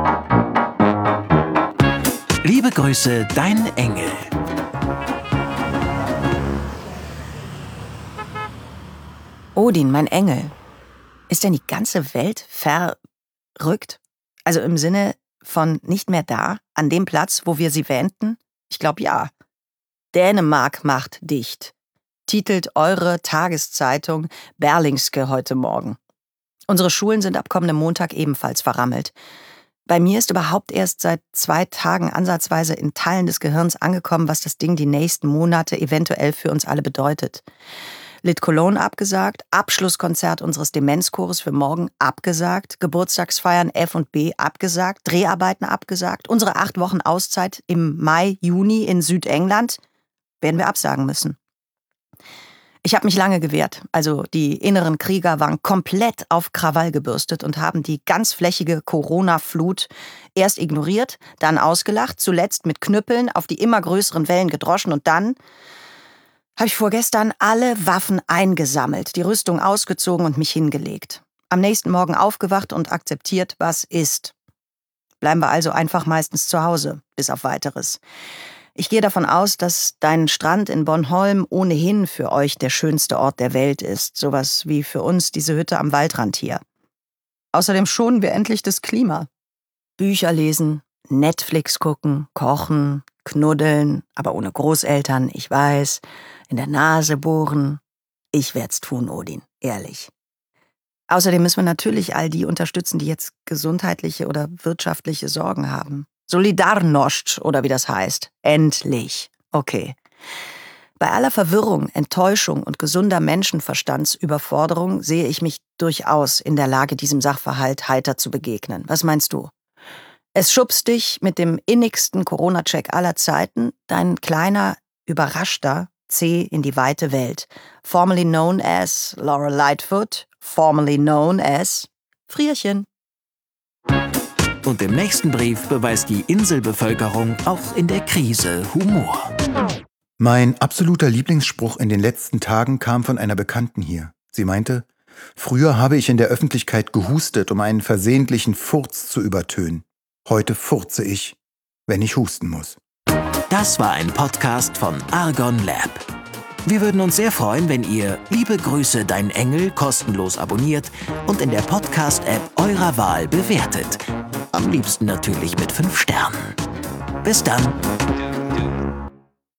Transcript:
Liebe Grüße, dein Engel. Odin, mein Engel. Ist denn die ganze Welt verrückt? Also im Sinne von nicht mehr da, an dem Platz, wo wir sie wähnten? Ich glaube ja. Dänemark macht dicht, titelt eure Tageszeitung Berlingske heute Morgen. Unsere Schulen sind ab kommendem Montag ebenfalls verrammelt. Bei mir ist überhaupt erst seit 2 Tagen ansatzweise in Teilen des Gehirns angekommen, was das Ding die nächsten Monate eventuell für uns alle bedeutet. Lit Cologne abgesagt, Abschlusskonzert unseres Demenzchores für morgen abgesagt, Geburtstagsfeiern F und B abgesagt, Dreharbeiten abgesagt, unsere 8 Wochen Auszeit im Mai, Juni in Südengland werden wir absagen müssen. Ich habe mich lange gewehrt, also die inneren Krieger waren komplett auf Krawall gebürstet und haben die ganzflächige Corona-Flut erst ignoriert, dann ausgelacht, zuletzt mit Knüppeln auf die immer größeren Wellen gedroschen und dann habe ich vorgestern alle Waffen eingesammelt, die Rüstung ausgezogen und mich hingelegt. Am nächsten Morgen aufgewacht und akzeptiert, was ist. Bleiben wir also einfach meistens zu Hause, bis auf Weiteres. Ich gehe davon aus, dass dein Strand in Bornholm ohnehin für euch der schönste Ort der Welt ist. Sowas wie für uns diese Hütte am Waldrand hier. Außerdem schonen wir endlich das Klima. Bücher lesen, Netflix gucken, kochen, knuddeln, aber ohne Großeltern, ich weiß, in der Nase bohren. Ich werd's tun, Odin, ehrlich. Außerdem müssen wir natürlich all die unterstützen, die jetzt gesundheitliche oder wirtschaftliche Sorgen haben. Solidarność oder wie das heißt. Endlich. Okay. Bei aller Verwirrung, Enttäuschung und gesunder Menschenverstandsüberforderung sehe ich mich durchaus in der Lage, diesem Sachverhalt heiter zu begegnen. Was meinst du? Es schubst dich mit dem innigsten Corona-Check aller Zeiten, dein kleiner, überraschter C in die weite Welt. Formerly known as Laura Lightfoot, formerly known as Frierchen. Und im nächsten Brief beweist die Inselbevölkerung auch in der Krise Humor. Mein absoluter Lieblingsspruch in den letzten Tagen kam von einer Bekannten hier. Sie meinte, früher habe ich in der Öffentlichkeit gehustet, um einen versehentlichen Furz zu übertönen. Heute furze ich, wenn ich husten muss. Das war ein Podcast von Argon Lab. Wir würden uns sehr freuen, wenn ihr Liebe Grüße, dein Engel kostenlos abonniert und in der Podcast-App eurer Wahl bewertet. Am liebsten natürlich mit 5 Sternen. Bis dann.